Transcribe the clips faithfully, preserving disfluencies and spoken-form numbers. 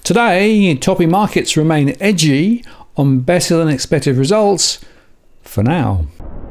Today, topping markets remain edgy on better than expected results for now.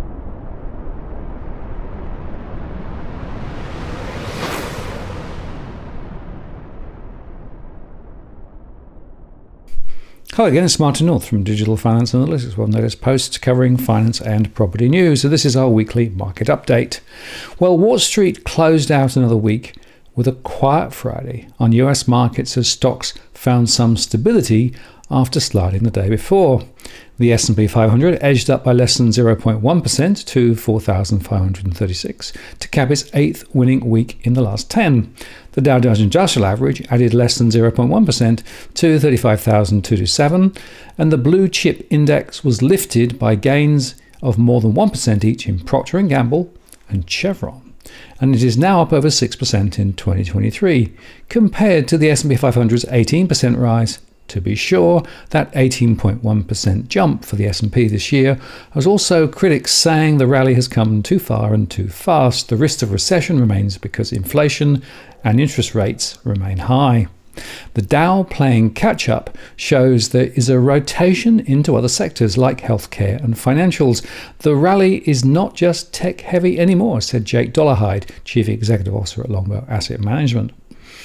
Hello again, it's Martin North from Digital Finance Analytics, one of the latest posts covering finance and property news. So this is our weekly market update. Well, Wall Street closed out another week with a quiet Friday on U S markets as stocks found some stability after sliding the day before. The S and P five hundred edged up by less than zero point one percent to four thousand five hundred thirty-six to cap its eighth winning week in the last ten. The Dow Jones Industrial Average added less than zero point one percent to thirty-five thousand two hundred twenty-seven, and the Blue Chip Index was lifted by gains of more than one percent each in Procter and Gamble and Chevron, and it is now up over six percent in twenty twenty-three, compared to the S and P five hundred's eighteen percent rise. To be sure, that eighteen point one percent jump for the S and P this year has also critics saying the rally has come too far and too fast. The risk of recession remains because inflation and interest rates remain high. The Dow playing catch-up shows there is a rotation into other sectors like healthcare and financials. The rally is not just tech-heavy anymore, said Jake Dollarhide, Chief Executive Officer at Longbow Asset Management.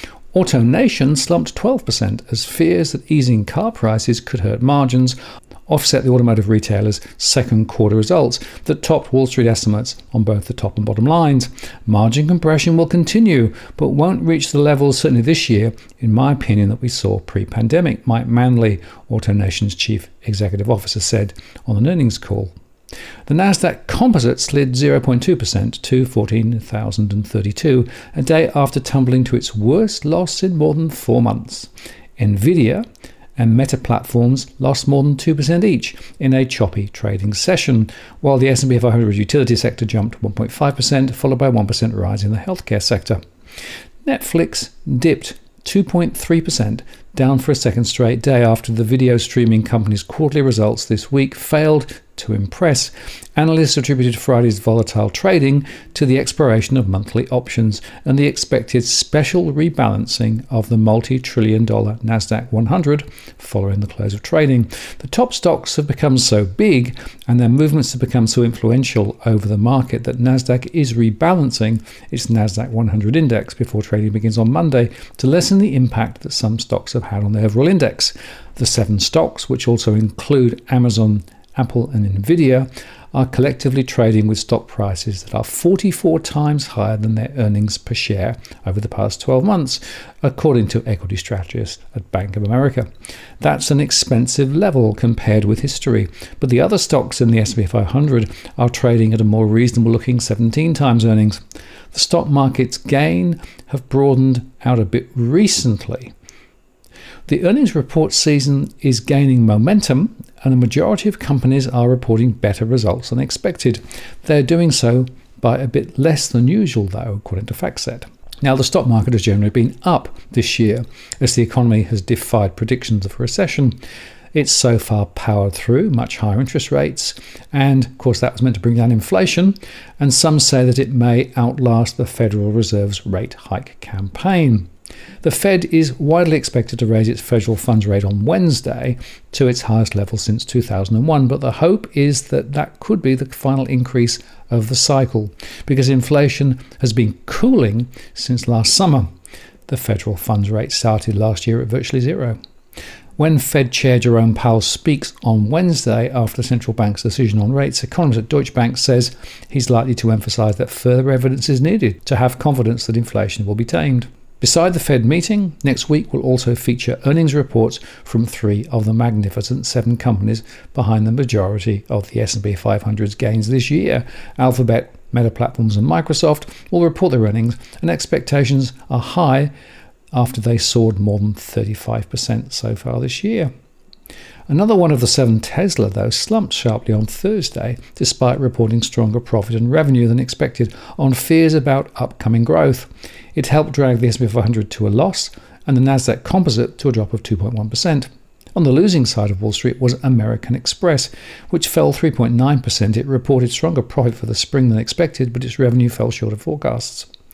AutoNation slumped twelve percent as fears that easing car prices could hurt margins offset the automotive retailer's second quarter results that topped Wall Street estimates on both the top and bottom lines. Margin compression will continue, but won't reach the levels certainly this year, in my opinion, that we saw pre-pandemic, Mike Manley, AutoNation's Chief Executive Officer, said on an earnings call. The Nasdaq Composite slid zero point two percent to fourteen thousand thirty-two, a day after tumbling to its worst loss in more than four months. Nvidia and Meta Platforms lost more than two percent each in a choppy trading session, while the S and P five hundred utility sector jumped one point five percent, followed by a one percent rise in the healthcare sector. Netflix dipped two point three percent, down for a second straight day after the video streaming company's quarterly results this week failed to impress. Analysts attributed Friday's volatile trading to the expiration of monthly options and the expected special rebalancing of the multi-trillion dollar Nasdaq one hundred following the close of trading. The top stocks have become so big and their movements have become so influential over the market that Nasdaq is rebalancing its Nasdaq one hundred index before trading begins on Monday to lessen the impact that some stocks have had on the overall index. The seven stocks, which also include Amazon, Apple and Nvidia, are collectively trading with stock prices that are forty-four times higher than their earnings per share over the past twelve months, according to equity strategists at Bank of America. That's an expensive level compared with history, but the other stocks in the S and P five hundred are trading at a more reasonable looking seventeen times earnings. The stock market's gain have broadened out a bit recently. The earnings report season is gaining momentum, and a majority of companies are reporting better results than expected. They're doing so by a bit less than usual, though, according to FactSet. Now, the stock market has generally been up this year as the economy has defied predictions of a recession. It's so far powered through much higher interest rates, and of course that was meant to bring down inflation, and some say that it may outlast the Federal Reserve's rate hike campaign. The Fed is widely expected to raise its federal funds rate on Wednesday to its highest level since two thousand one, but the hope is that that could be the final increase of the cycle because inflation has been cooling since last summer. The federal funds rate started last year at virtually zero. When Fed Chair Jerome Powell speaks on Wednesday after the central bank's decision on rates, economist at Deutsche Bank says he's likely to emphasize that further evidence is needed to have confidence that inflation will be tamed. Beside the Fed meeting, next week will also feature earnings reports from three of the magnificent seven companies behind the majority of the S and P five hundred's gains this year. Alphabet, Meta Platforms and Microsoft will report their earnings, and expectations are high after they soared more than thirty-five percent so far this year. Another one of the seven, Tesla, though, slumped sharply on Thursday despite reporting stronger profit and revenue than expected on fears about upcoming growth. It helped drag the S and P five hundred to a loss and the Nasdaq Composite to a drop of two point one percent. On the losing side of Wall Street was American Express, which fell three point nine percent. It reported stronger profit for the spring than expected, but its revenue fell short of forecasts.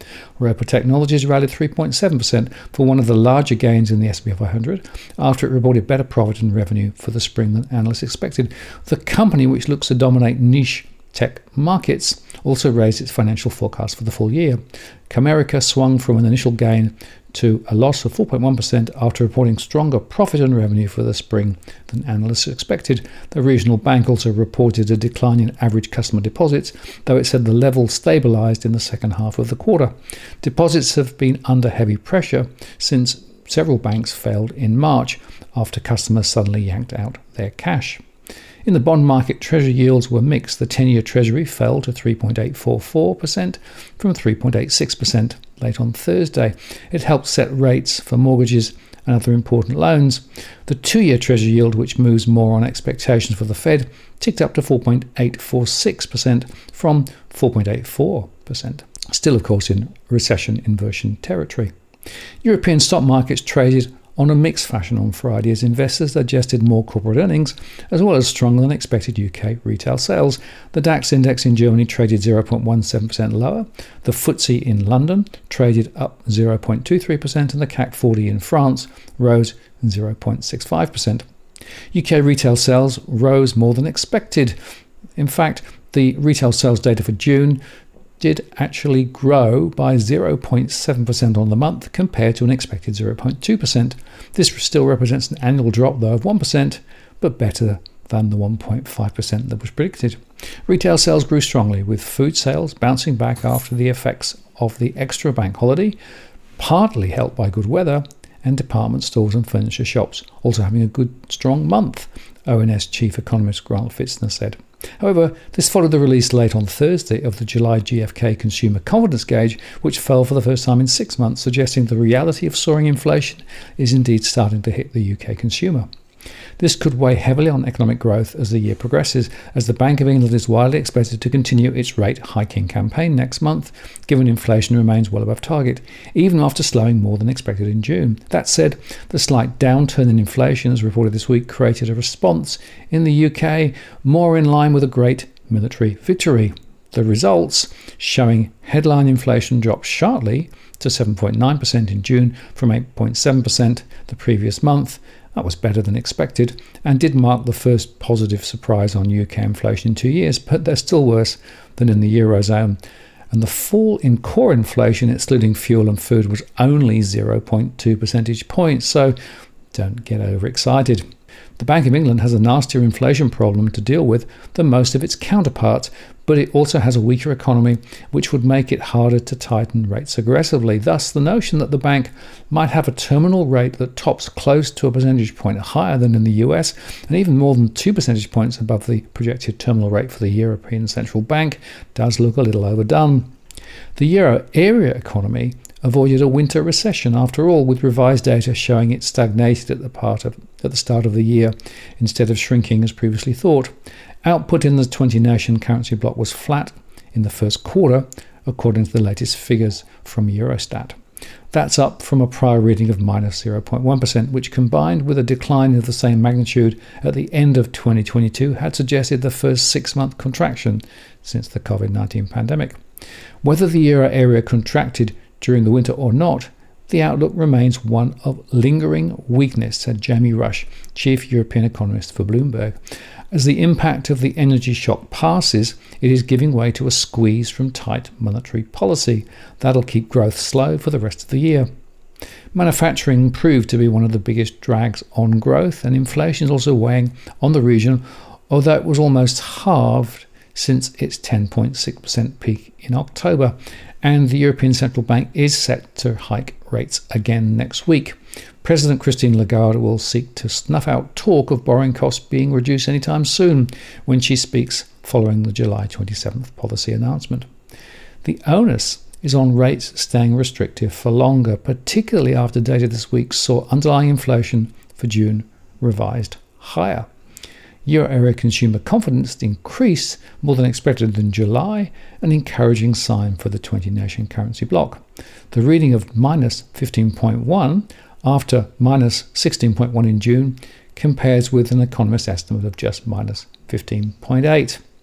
Roper Technologies rallied three point seven percent for one of the larger gains in the S and P five hundred after it reported better profit and revenue for the spring than analysts expected. The company, which looks to dominate niche tech markets, also raised its financial forecast for the full year. Comerica swung from an initial gain to a loss of four point one percent after reporting stronger profit and revenue for the spring than analysts expected. The regional bank also reported a decline in average customer deposits, though it said the level stabilized in the second half of the quarter. Deposits have been under heavy pressure since several banks failed in March after customers suddenly yanked out their cash. In the bond market, Treasury yields were mixed. The ten-year Treasury fell to three point eight four four percent from three point eight six percent late on Thursday. It helped set rates for mortgages and other important loans. The two-year Treasury yield, which moves more on expectations for the Fed, ticked up to four point eight four six percent from four point eight four percent. Still, of course, in recession inversion territory. European stock markets traded on a mixed fashion on Friday as investors digested more corporate earnings as well as stronger than expected U K retail sales. The DAX index in Germany traded zero point one seven percent lower. The F T S E in London traded up zero point two three percent and the C A C forty in France rose zero point six five percent. U K retail sales rose more than expected. In fact, the retail sales data for June did actually grow by zero point seven percent on the month compared to an expected zero point two percent. This still represents an annual drop, though, of one percent, but better than the one point five percent that was predicted. Retail sales grew strongly, with food sales bouncing back after the effects of the extra bank holiday, partly helped by good weather, and department stores and furniture shops also having a good, strong month, O N S chief economist Grant Fitzner said. However, this followed the release late on Thursday of the July G F K Consumer Confidence Gauge, which fell for the first time in six months, suggesting the reality of soaring inflation is indeed starting to hit the U K consumer. This could weigh heavily on economic growth as the year progresses, as the Bank of England is widely expected to continue its rate hiking campaign next month, given inflation remains well above target, even after slowing more than expected in June. That said, the slight downturn in inflation, as reported this week, created a response in the U K more in line with a great military victory. The results showing headline inflation dropped sharply to seven point nine percent in June from eight point seven percent the previous month. That was better than expected and did mark the first positive surprise on U K inflation in two years, but they're still worse than in the Eurozone. And the fall in core inflation, excluding fuel and food, was only zero point two percentage points, so don't get overexcited. The Bank of England has a nastier inflation problem to deal with than most of its counterparts, but it also has a weaker economy, which would make it harder to tighten rates aggressively. Thus, the notion that the bank might have a terminal rate that tops close to a percentage point higher than in the U S, and even more than two percentage points above the projected terminal rate for the European Central Bank, does look a little overdone. The euro area economy avoided a winter recession after all, with revised data showing it stagnated at the part of at the start of the year instead of shrinking as previously thought. Output in the twenty-nation currency bloc was flat in the first quarter, according to the latest figures from Eurostat. That's up from a prior reading of minus zero point one percent, which, combined with a decline of the same magnitude at the end of twenty twenty-two, had suggested the first six-month contraction since the COVID nineteen pandemic. Whether the euro area contracted during the winter or not, the outlook remains one of lingering weakness, said Jamie Rush, chief European economist for Bloomberg. As the impact of the energy shock passes, it is giving way to a squeeze from tight monetary policy. That'll keep growth slow for the rest of the year. Manufacturing proved to be one of the biggest drags on growth, and inflation is also weighing on the region, although it was almost halved since its ten point six percent peak in October. And the European Central Bank is set to hike rates again next week. President Christine Lagarde will seek to snuff out talk of borrowing costs being reduced anytime soon when she speaks following the July twenty-seventh policy announcement. The onus is on rates staying restrictive for longer, particularly after data this week saw underlying inflation for June revised higher. Euro area consumer confidence increased more than expected in July, an encouraging sign for the twenty-nation currency bloc. The reading of minus fifteen point one after minus sixteen point one in June compares with an economist estimate of just minus fifteen point eight.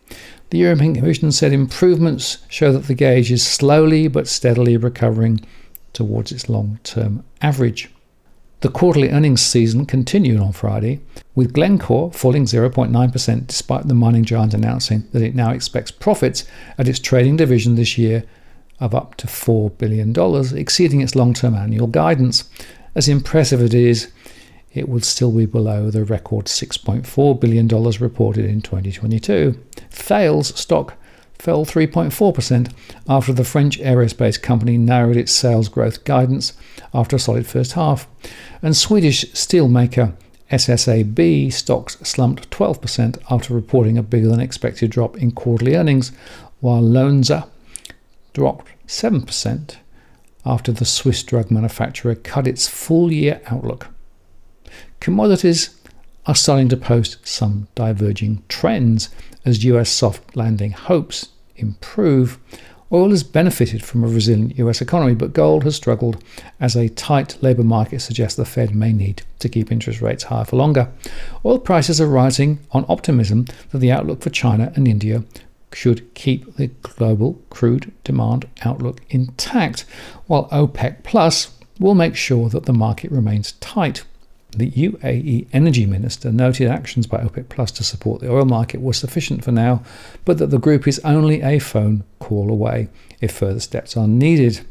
The European Commission said improvements show that the gauge is slowly but steadily recovering towards its long-term average. The quarterly earnings season continued on Friday, with Glencore falling zero point nine percent despite the mining giant announcing that it now expects profits at its trading division this year of up to four billion dollars, exceeding its long-term annual guidance. As impressive as it is, it will still be below the record six point four billion dollars reported in twenty twenty-two. Thales stock fell three point four percent after the French aerospace company narrowed its sales growth guidance after a solid first half. And Swedish steelmaker S S A B stocks slumped twelve percent after reporting a bigger than expected drop in quarterly earnings, while Lonza dropped seven percent after the Swiss drug manufacturer cut its full-year outlook. Commodities are starting to post some diverging trends as U S soft landing hopes improve. Oil has benefited from a resilient U S economy, but gold has struggled as a tight labour market suggests the Fed may need to keep interest rates higher for longer. Oil prices are rising on optimism that the outlook for China and India should keep the global crude demand outlook intact, while OPEC Plus will make sure that the market remains tight. The U A E energy minister noted actions by OPEC Plus to support the oil market were sufficient for now, but that the group is only a phone call away if further steps are needed.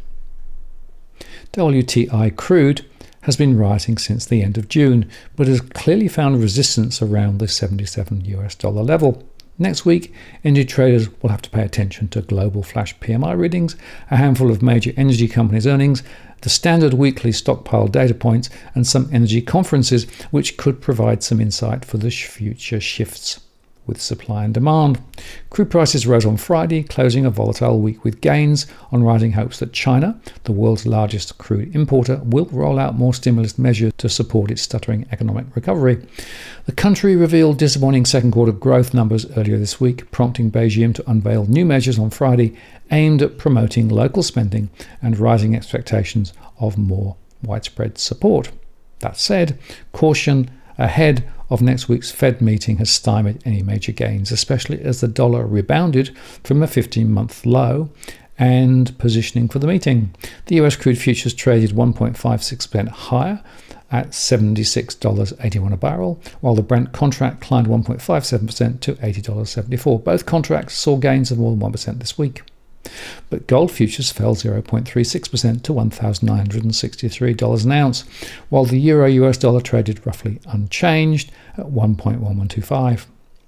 W T I crude has been rising since the end of June, but has clearly found resistance around the seventy-seven U S dollar level. Next week, energy traders will have to pay attention to global flash P M I readings, a handful of major energy companies' earnings, the standard weekly stockpile data points, and some energy conferences, which could provide some insight for the future shifts with supply and demand. Crude prices rose on Friday, closing a volatile week with gains on rising hopes that China, the world's largest crude importer, will roll out more stimulus measures to support its stuttering economic recovery. The country revealed disappointing second quarter growth numbers earlier this week, prompting Beijing to unveil new measures on Friday aimed at promoting local spending and rising expectations of more widespread support. That said, caution ahead of next week's Fed meeting has stymied any major gains, especially as the dollar rebounded from a fifteen-month low and positioning for the meeting. The U S crude futures traded one point five six percent higher at seventy-six dollars and eighty-one cents a barrel, while the Brent contract climbed one point five seven percent to eighty dollars and seventy-four cents. Both contracts saw gains of more than one percent this week. But gold futures fell zero point three six percent to one thousand nine hundred sixty-three dollars an ounce, while the euro U S dollar traded roughly unchanged at one point one one two five.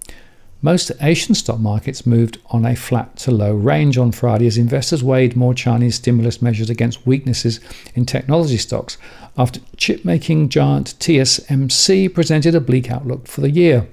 Most Asian stock markets moved on a flat to low range on Friday as investors weighed more Chinese stimulus measures against weaknesses in technology stocks after chip-making giant T S M C presented a bleak outlook for the year.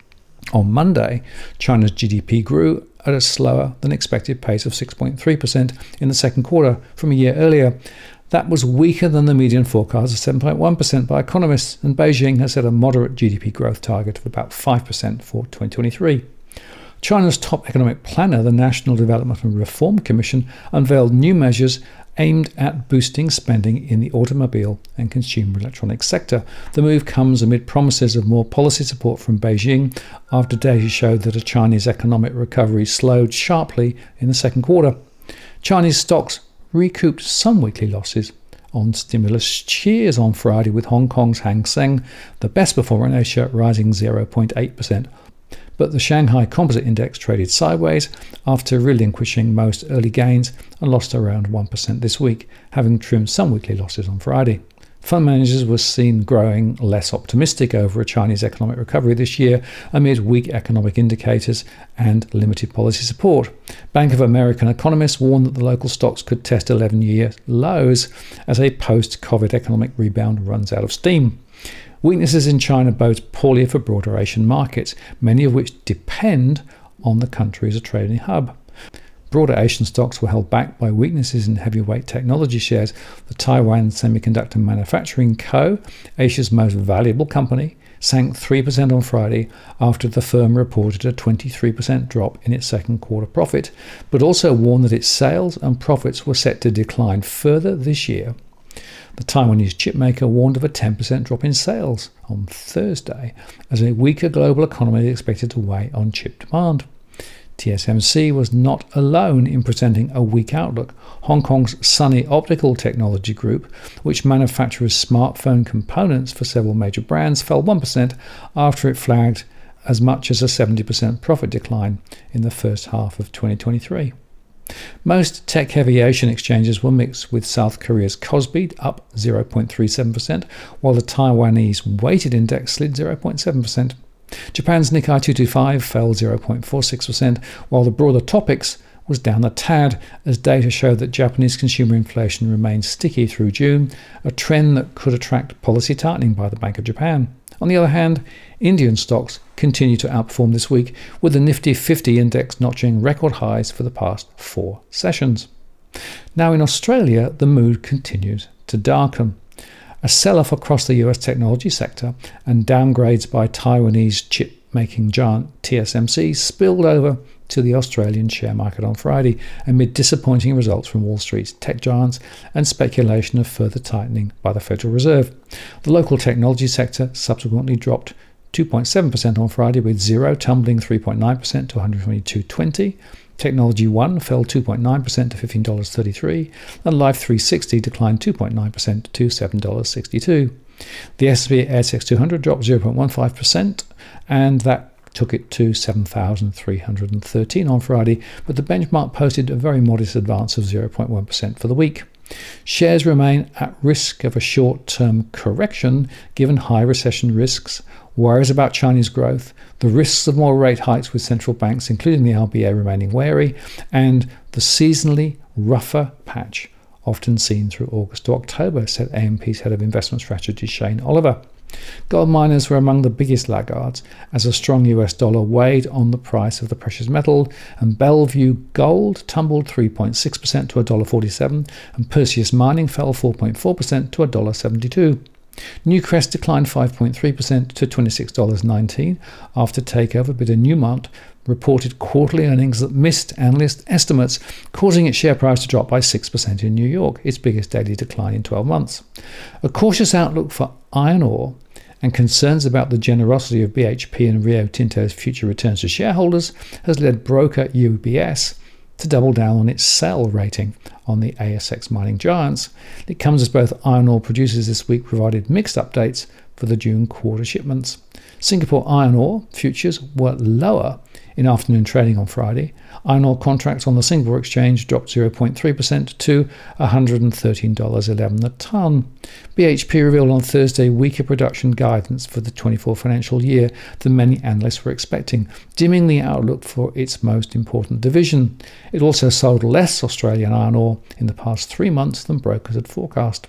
On Monday, China's G D P grew at a slower than expected pace of six point three percent in the second quarter from a year earlier. That was weaker than the median forecast of seven point one percent by economists, and Beijing has set a moderate G D P growth target of about five percent for twenty twenty-three. China's top economic planner, the National Development and Reform Commission, unveiled new measures aimed at boosting spending in the automobile and consumer electronics sector. The move comes amid promises of more policy support from Beijing after data showed that a Chinese economic recovery slowed sharply in the second quarter. Chinese stocks recouped some weekly losses on stimulus cheers on Friday, with Hong Kong's Hang Seng, the best performer in Asia, rising zero point eight percent. But the Shanghai Composite Index traded sideways after relinquishing most early gains and lost around one percent this week, having trimmed some weekly losses on Friday. Fund managers were seen growing less optimistic over a Chinese economic recovery this year amid weak economic indicators and limited policy support. Bank of America economists warned that the local stocks could test eleven-year lows as a post-COVID economic rebound runs out of steam. Weaknesses in China bode poorly for broader Asian markets, many of which depend on the country as a trading hub. Broader Asian stocks were held back by weaknesses in heavyweight technology shares. The Taiwan Semiconductor Manufacturing Co., Asia's most valuable company, sank three percent on Friday after the firm reported a twenty-three percent drop in its second quarter profit, but also warned that its sales and profits were set to decline further this year. The Taiwanese chipmaker warned of a ten percent drop in sales on Thursday as a weaker global economy is expected to weigh on chip demand. T S M C was not alone in presenting a weak outlook. Hong Kong's Sunny Optical Technology Group, which manufactures smartphone components for several major brands, fell one percent after it flagged as much as a seventy percent profit decline in the first half of twenty twenty-three. Most tech-heavy Asian exchanges were mixed, with South Korea's Kospi up zero point three seven percent, while the Taiwanese weighted index slid zero point seven percent. Japan's Nikkei two twenty-five fell zero point four six percent, while the broader Topix was down a tad as data showed that Japanese consumer inflation remained sticky through June, a trend that could attract policy tightening by the Bank of Japan. On the other hand, Indian stocks continue to outperform this week, with the Nifty fifty index notching record highs for the past four sessions. Now in Australia, the mood continues to darken. A sell-off across the U S technology sector and downgrades by Taiwanese chip-making giant T S M C spilled over to the Australian share market on Friday amid disappointing results from Wall Street's tech giants and speculation of further tightening by the Federal Reserve. The local technology sector subsequently dropped two point seven percent on Friday, with Xero tumbling three point nine percent to one hundred twenty-two twenty. Technology One fell two point nine percent to fifteen dollars thirty-three, and Life three sixty declined two point nine percent to seven dollars sixty-two. The S and P A S X two hundred dropped zero point one five percent, and that took it to seven thousand three hundred thirteen on Friday, but the benchmark posted a very modest advance of zero point one percent for the week. Shares remain at risk of a short-term correction given high recession risks, worries about Chinese growth, the risks of more rate hikes with central banks, including the R B A, remaining wary, and the seasonally rougher patch often seen through August to October, said A M P's head of investment strategy Shane Oliver. Gold miners were among the biggest laggards as a strong U S dollar weighed on the price of the precious metal, and Bellevue Gold tumbled three point six percent to one dollar forty-seven, and Perseus Mining fell four point four percent to one dollar seventy-two. Newcrest declined five point three percent to twenty-six dollars nineteen after takeover bidder Newmont reported quarterly earnings that missed analyst estimates, causing its share price to drop by six percent in New York, its biggest daily decline in twelve months. A cautious outlook for iron ore and concerns about the generosity of B H P and Rio Tinto's future returns to shareholders has led broker U B S to double down on its sell rating on the A S X mining giants. It comes as both iron ore producers this week provided mixed updates for the June quarter shipments. Singapore iron ore futures were lower in afternoon trading on Friday. Iron ore contracts on the Singapore exchange dropped zero point three percent to one hundred thirteen dollars eleven a tonne. B H P revealed on Thursday weaker production guidance for the twenty-four financial year than many analysts were expecting, dimming the outlook for its most important division. It also sold less Australian iron ore in the past three months than brokers had forecast.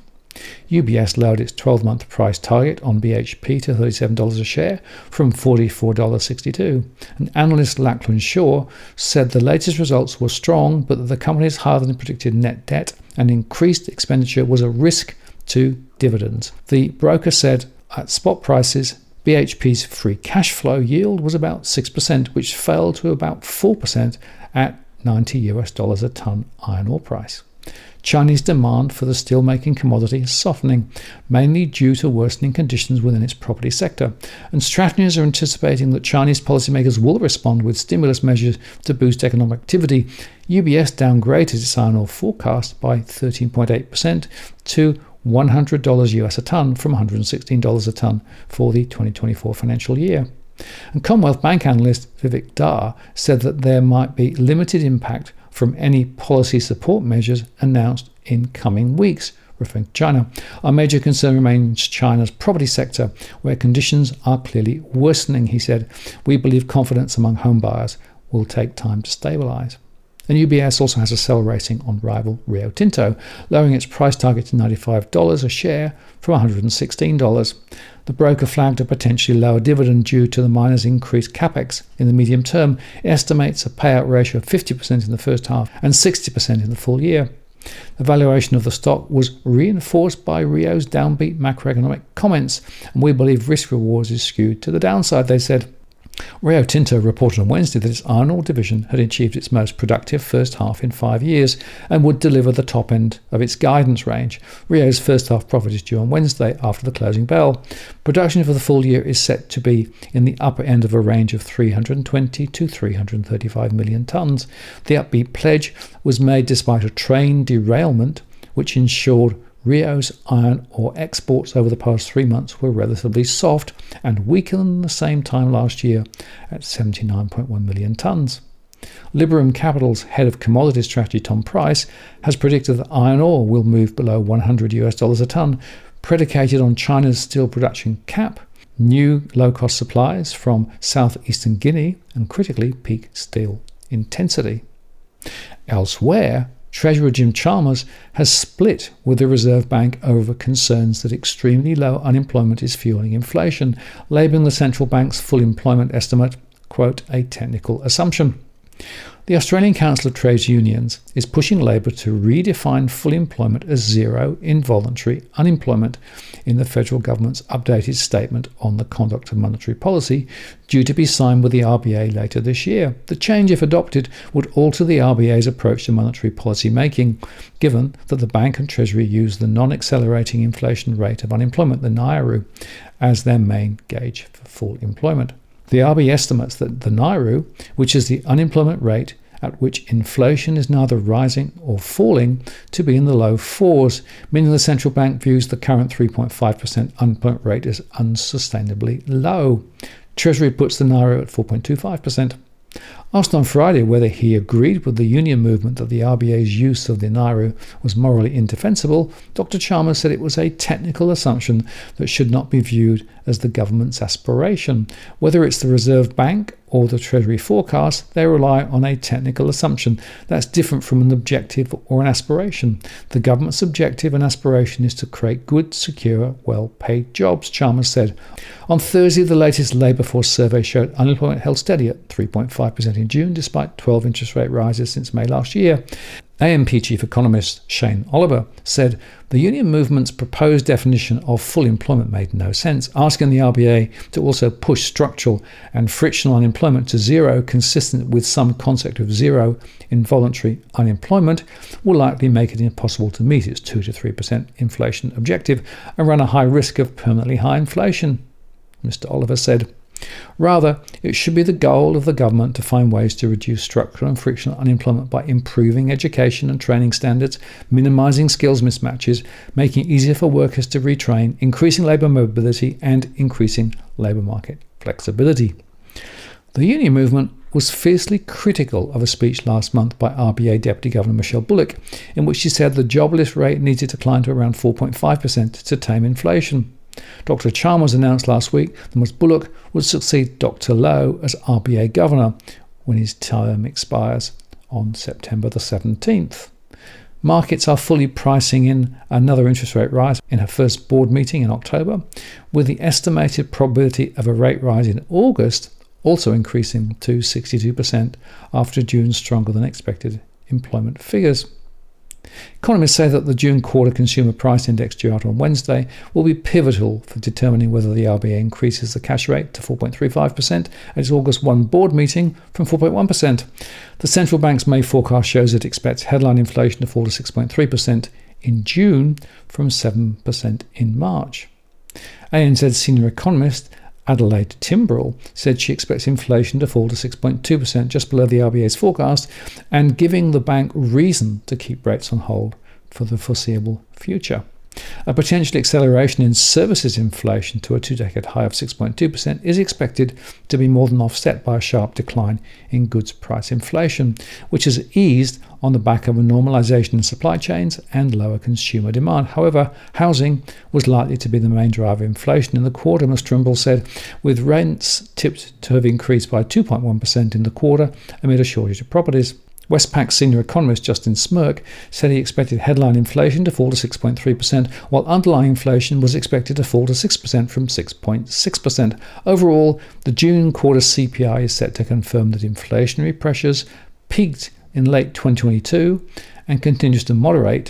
U B S lowered its twelve-month price target on B H P to thirty-seven dollars a share from forty-four dollars sixty-two. And analyst Lachlan Shaw said the latest results were strong, but that the company's higher than predicted net debt and increased expenditure was a risk to dividends. The broker said at spot prices, B H P's free cash flow yield was about six percent, which fell to about four percent at ninety US dollars a tonne iron ore price. Chinese demand for the steelmaking commodity is softening, mainly due to worsening conditions within its property sector, and strategists are anticipating that Chinese policymakers will respond with stimulus measures to boost economic activity. U B S downgraded its iron ore forecast by thirteen point eight percent to one hundred dollars US a tonne from one hundred sixteen dollars a tonne for the twenty twenty-four financial year. And Commonwealth Bank analyst Vivek Dhar said that there might be limited impact from any policy support measures announced in coming weeks, referring to China. Our major concern remains China's property sector, where conditions are clearly worsening, he said. We believe confidence among home buyers will take time to stabilise. And U B S also has a sell rating on rival Rio Tinto, lowering its price target to ninety-five dollars a share from one hundred sixteen dollars. The broker flagged a potentially lower dividend due to the miners' increased capex in the medium term. It estimates a payout ratio of fifty percent in the first half and sixty percent in the full year. The valuation of the stock was reinforced by Rio's downbeat macroeconomic comments, and we believe risk rewards is skewed to the downside, they said. Rio Tinto reported on Wednesday that its iron ore division had achieved its most productive first half in five years and would deliver the top end of its guidance range. Rio's first half profit is due on Wednesday after the closing bell. Production for the full year is set to be in the upper end of a range of three hundred twenty to three hundred thirty-five million tonnes. The upbeat pledge was made despite a train derailment which ensured Rio's iron ore exports over the past three months were relatively soft and weaker than the same time last year at seventy-nine point one million tonnes. Liberum Capital's head of commodity strategy, Tom Price, has predicted that iron ore will move below one hundred US dollars a tonne, predicated on China's steel production cap, new low-cost supplies from southeastern Guinea, and critically peak steel intensity. Elsewhere, Treasurer Jim Chalmers has split with the Reserve Bank over concerns that extremely low unemployment is fueling inflation, labelling the central bank's full employment estimate, quote, a technical assumption. The Australian Council of Trades Unions is pushing Labor to redefine full employment as zero involuntary unemployment in the federal government's updated statement on the conduct of monetary policy, due to be signed with the R B A later this year. The change, if adopted, would alter the R B A's approach to monetary policy making, given that the Bank and Treasury use the non-accelerating inflation rate of unemployment, the NAIRU, as their main gauge for full employment. The R B A estimates that the NAIRU, which is the unemployment rate at which inflation is neither rising or falling, to be in the low fours, meaning the central bank views the current three point five percent unemployment rate as unsustainably low. Treasury puts the NAIRU at four point two five percent. Asked on Friday whether he agreed with the union movement that the R B A's use of the NAIRU was morally indefensible, Doctor Chalmers said it was a technical assumption that should not be viewed as the government's aspiration. Whether it's the Reserve Bank or the Treasury forecast, they rely on a technical assumption that's different from an objective or an aspiration. The government's objective and aspiration is to create good, secure, well-paid jobs, Chalmers said. On Thursday, the latest labour force survey showed unemployment held steady at three point five percent in June, despite twelve interest rate rises since May last year. A M P chief economist Shane Oliver said the union movement's proposed definition of full employment made no sense, asking the R B A to also push structural and frictional unemployment to zero, consistent with some concept of zero involuntary unemployment, will likely make it impossible to meet its two to three percent inflation objective and run a high risk of permanently high inflation, Mister Oliver said. Rather, it should be the goal of the government to find ways to reduce structural and frictional unemployment by improving education and training standards, minimising skills mismatches, making it easier for workers to retrain, increasing labour mobility, and increasing labour market flexibility. The union movement was fiercely critical of a speech last month by R B A Deputy Governor Michelle Bullock, in which she said the jobless rate needed to climb to around four point five percent to tame inflation. Doctor Chalmers announced last week that Miz Bullock would succeed Doctor Lowe as R B A Governor when his term expires on September the seventeenth. Markets are fully pricing in another interest rate rise in her first board meeting in October, with the estimated probability of a rate rise in August also increasing to sixty-two percent after June's stronger than expected employment figures. Economists say that the June quarter consumer price index due out on Wednesday will be pivotal for determining whether the R B A increases the cash rate to four point three five percent at its August first board meeting from four point one percent. The central bank's May forecast shows it expects headline inflation to fall to six point three percent in June from seven percent in March. A N Z senior economist Adelaide Timbrell said she expects inflation to fall to six point two percent, just below the R B A's forecast, and giving the bank reason to keep rates on hold for the foreseeable future. A potential acceleration in services inflation to a two-decade high of six point two percent is expected to be more than offset by a sharp decline in goods price inflation, which has eased on the back of a normalisation in supply chains and lower consumer demand. However, housing was likely to be the main driver of inflation in the quarter, Miz Trimble said, with rents tipped to have increased by two point one percent in the quarter amid a shortage of properties. Westpac senior economist Justin Smirk said he expected headline inflation to fall to six point three percent, while underlying inflation was expected to fall to six percent from six point six percent. Overall, the June quarter C P I is set to confirm that inflationary pressures peaked in late twenty twenty-two and continues to moderate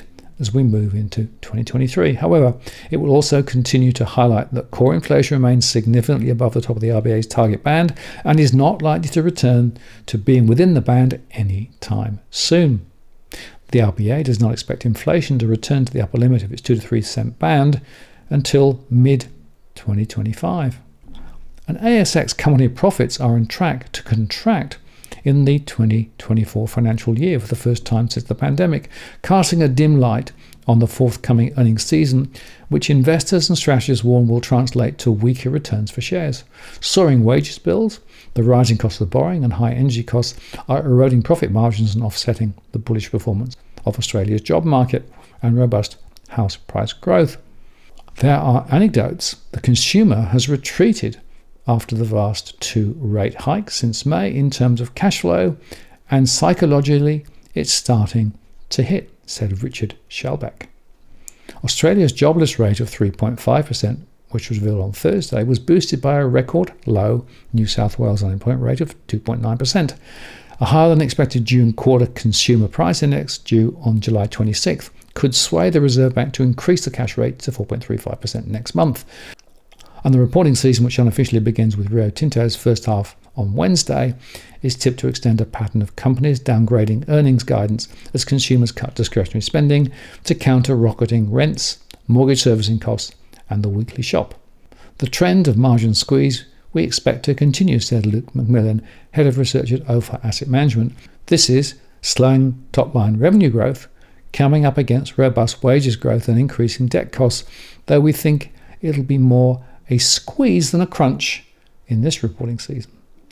as we move into twenty twenty-three. However, it will also continue to highlight that core inflation remains significantly above the top of the R B A's target band and is not likely to return to being within the band any time soon. The R B A does not expect inflation to return to the upper limit of its two to three percent band until mid twenty twenty-five. And A S X company profits are on track to contract in the twenty twenty-four financial year for the first time since the pandemic, casting a dim light on the forthcoming earnings season, which investors and strategists warn will translate to weaker returns for shares. Soaring wages bills, the rising cost of borrowing and high energy costs are eroding profit margins and offsetting the bullish performance of Australia's job market and robust house price growth. There are anecdotes. The consumer has retreated after the vast two rate hikes since May in terms of cash flow, and psychologically it's starting to hit, said Richard Shellback. Australia's jobless rate of three point five percent, which was revealed on Thursday, was boosted by a record low New South Wales unemployment rate of two point nine percent. A higher than expected June quarter consumer price index due on July twenty-sixth could sway the Reserve Bank to increase the cash rate to four point three five percent next month. And the reporting season, which unofficially begins with Rio Tinto's first half on Wednesday, is tipped to extend a pattern of companies downgrading earnings guidance as consumers cut discretionary spending to counter rocketing rents, mortgage servicing costs, and the weekly shop. The trend of margin squeeze we expect to continue, said Luke McMillan, head of research at O F A Asset Management. This is slowing top-line revenue growth, coming up against robust wages growth and increasing debt costs, though we think it'll be more a squeeze than a crunch in this reporting season.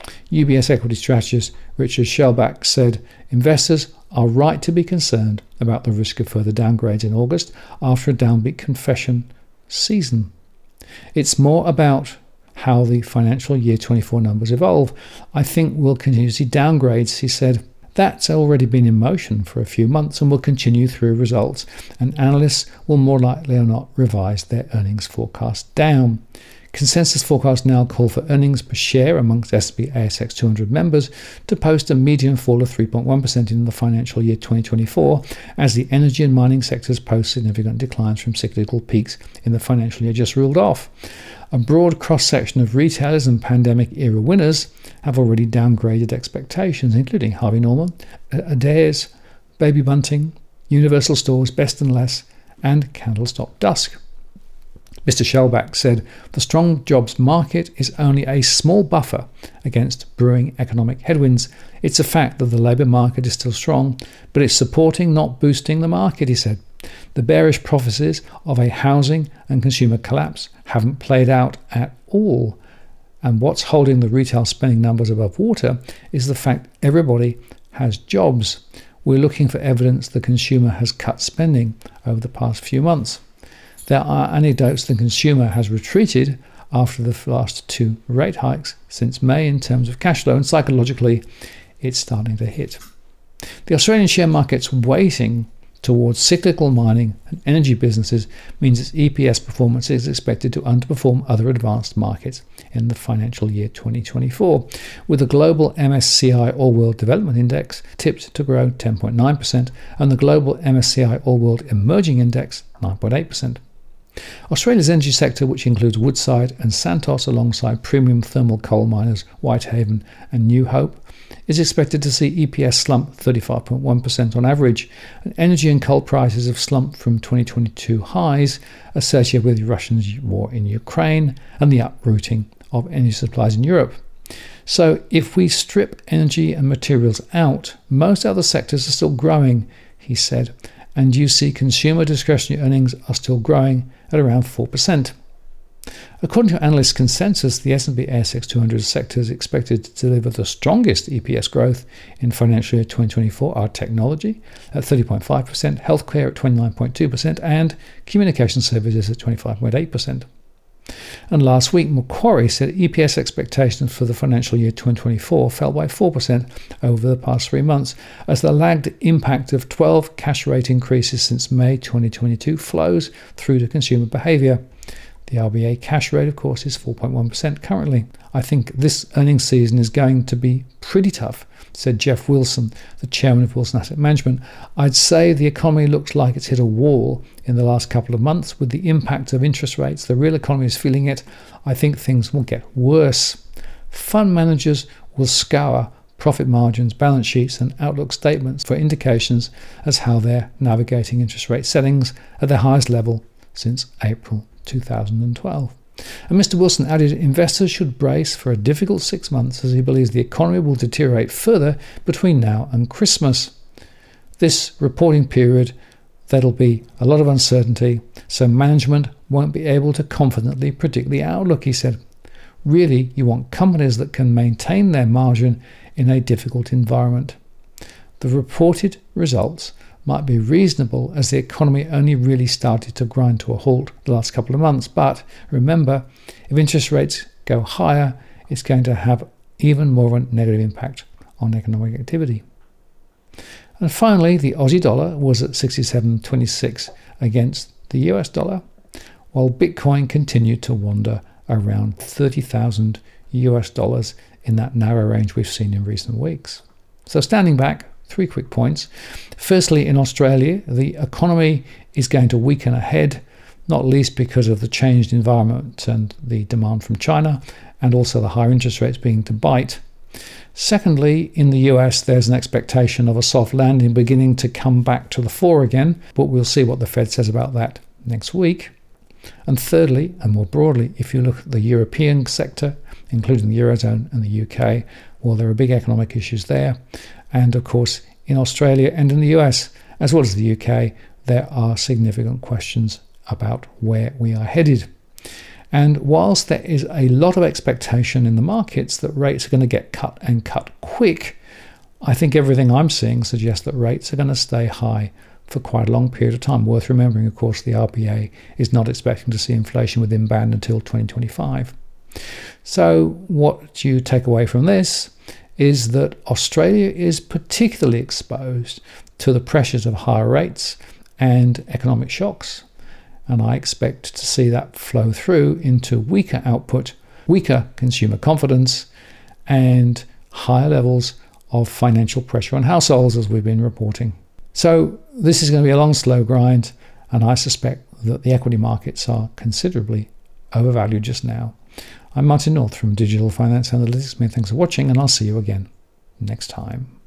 U B S equity strategist Richard Shellback said investors are right to be concerned about the risk of further downgrades in August after a downbeat confession season. It's more about how the financial year twenty-four numbers evolve. I think we'll continue to see downgrades, he said. That's already been in motion for a few months and will continue through results, and analysts will more likely or not revise their earnings forecast down. Consensus forecasts now call for earnings per share amongst S and P A S X two hundred members to post a median fall of three point one percent in the financial year twenty twenty-four, as the energy and mining sectors post significant declines from cyclical peaks in the financial year just ruled off. A broad cross-section of retailers and pandemic-era winners have already downgraded expectations, including Harvey Norman, Adairs, Baby Bunting, Universal Stores, Best and Less, and Candlestop Dusk. Mister Shellback said the strong jobs market is only a small buffer against brewing economic headwinds. It's a fact that the labour market is still strong, but it's supporting, not boosting the market, he said. The bearish prophecies of a housing and consumer collapse haven't played out at all. And what's holding the retail spending numbers above water is the fact everybody has jobs. We're looking for evidence the consumer has cut spending over the past few months. There are anecdotes the consumer has retreated after the last two rate hikes since May in terms of cash flow, and psychologically it's starting to hit. The Australian share market's weighting towards cyclical mining and energy businesses means its E P S performance is expected to underperform other advanced markets in the financial year twenty twenty-four, with the global M S C I All World Development Index tipped to grow ten point nine percent and the global M S C I All World Emerging Index nine point eight percent. Australia's energy sector, which includes Woodside and Santos alongside premium thermal coal miners Whitehaven and New Hope, is expected to see E P S slump thirty-five point one percent on average, and energy and coal prices have slumped from twenty twenty-two highs associated with Russia's war in Ukraine and the uprooting of energy supplies in Europe. So if we strip energy and materials out, most other sectors are still growing, he said, and you see consumer discretionary earnings are still growing at around four percent. According to analyst consensus, the S and P A S X two hundred sectors expected to deliver the strongest E P S growth in financial year twenty twenty-four are technology at thirty point five percent, healthcare at twenty-nine point two percent, and communication services at twenty-five point eight percent. And last week, Macquarie said E P S expectations for the financial year twenty twenty-four fell by four percent over the past three months, as the lagged impact of twelve cash rate increases since May twenty twenty-two flows through to consumer behaviour. The R B A cash rate, of course, is four point one percent currently. I think this earnings season is going to be pretty tough, said Jeff Wilson, the chairman of Wilson Asset Management. I'd say the economy looks like it's hit a wall in the last couple of months with the impact of interest rates. The real economy is feeling it. I think things will get worse. Fund managers will scour profit margins, balance sheets and outlook statements for indications as how they're navigating interest rate settings at their highest level since April two thousand twelve. And Mister Wilson added investors should brace for a difficult six months as he believes the economy will deteriorate further between now and Christmas. This reporting period, there'll be a lot of uncertainty, so management won't be able to confidently predict the outlook, he said. Really, you want companies that can maintain their margin in a difficult environment. The reported results might be reasonable as the economy only really started to grind to a halt the last couple of months. But remember, if interest rates go higher, it's going to have even more of a negative impact on economic activity. And finally, the Aussie dollar was at sixty-seven twenty-six against the U S dollar, while Bitcoin continued to wander around thirty thousand U S dollars in that narrow range we've seen in recent weeks. So standing back, three quick points. Firstly, in Australia, the economy is going to weaken ahead, not least because of the changed environment and the demand from China, and also the higher interest rates beginning to bite. Secondly, in the U S, there's an expectation of a soft landing beginning to come back to the fore again, but we'll see what the Fed says about that next week. And thirdly, and more broadly, if you look at the European sector, including the Eurozone and the U K, well, there are big economic issues there. And of course, in Australia and in the U S, as well as the U K, there are significant questions about where we are headed. And whilst there is a lot of expectation in the markets that rates are going to get cut and cut quick, I think everything I'm seeing suggests that rates are going to stay high for quite a long period of time. Worth remembering, of course, the R B A is not expecting to see inflation within band until twenty twenty-five. So what you take away from this is that Australia is particularly exposed to the pressures of higher rates and economic shocks. And I expect to see that flow through into weaker output, weaker consumer confidence, and higher levels of financial pressure on households, as we've been reporting. So this is going to be a long, slow grind, and I suspect that the equity markets are considerably overvalued just now. I'm Martin North from Digital Finance Analytics. Many thanks for watching, and I'll see you again next time.